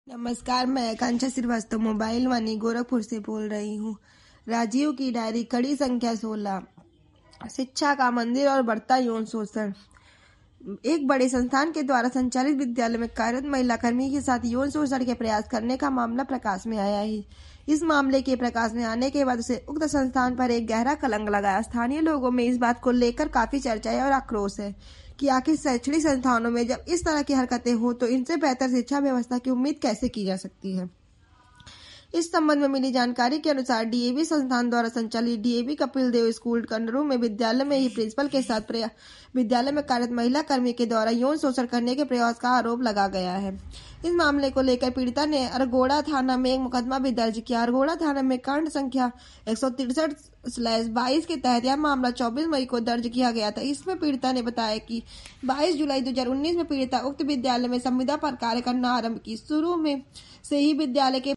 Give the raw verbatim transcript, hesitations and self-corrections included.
नमस्कार, मैं आकांक्षा श्रीवास्तव मोबाइल वानी गोरखपुर से बोल रही हूँ। राजीव की डायरी कड़ी संख्या सोलह। शिक्षा का मंदिर और बढ़ता यौन शोषण। एक बड़े संस्थान के द्वारा संचालित विद्यालय में कार्यरत महिला कर्मी के साथ यौन शोषण के प्रयास करने का मामला प्रकाश में आया है। इस मामले के प्रकाश में आने के बाद उसे उक्त संस्थान पर एक गहरा कलंक लगाया। स्थानीय लोगों में इस बात को लेकर काफी चर्चाएं और आक्रोश है कि आखिर शैक्षणिक संस्थानों में जब इस तरह की हरकतें हो तो इनसे बेहतर शिक्षा व्यवस्था की उम्मीद कैसे की जा सकती है। इस संबंध में मिली जानकारी के अनुसार डीएवी संस्थान द्वारा संचालित डीएवी कपिल देव स्कूल कंडरू में विद्यालय में ही प्रिंसिपल के साथ विद्यालय में कार्यरत महिला कर्मी के द्वारा यौन शोषण करने के प्रयास का आरोप लगा गया है। इस मामले को लेकर पीड़िता ने अरगोड़ा थाना में एक मुकदमा भी दर्ज किया। अरगोड़ा थाना में कांड संख्या एक सौ तिरसठ स्लैश बाईस के तहत यह मामला चौबीस मई को दर्ज किया गया था। इसमें पीड़िता ने बताया कि बाईस जुलाई दो हजार उन्नीस में पीड़िता उक्त विद्यालय में संविदा पर कार्य करना आरंभ की। शुरू में से ही विद्यालय के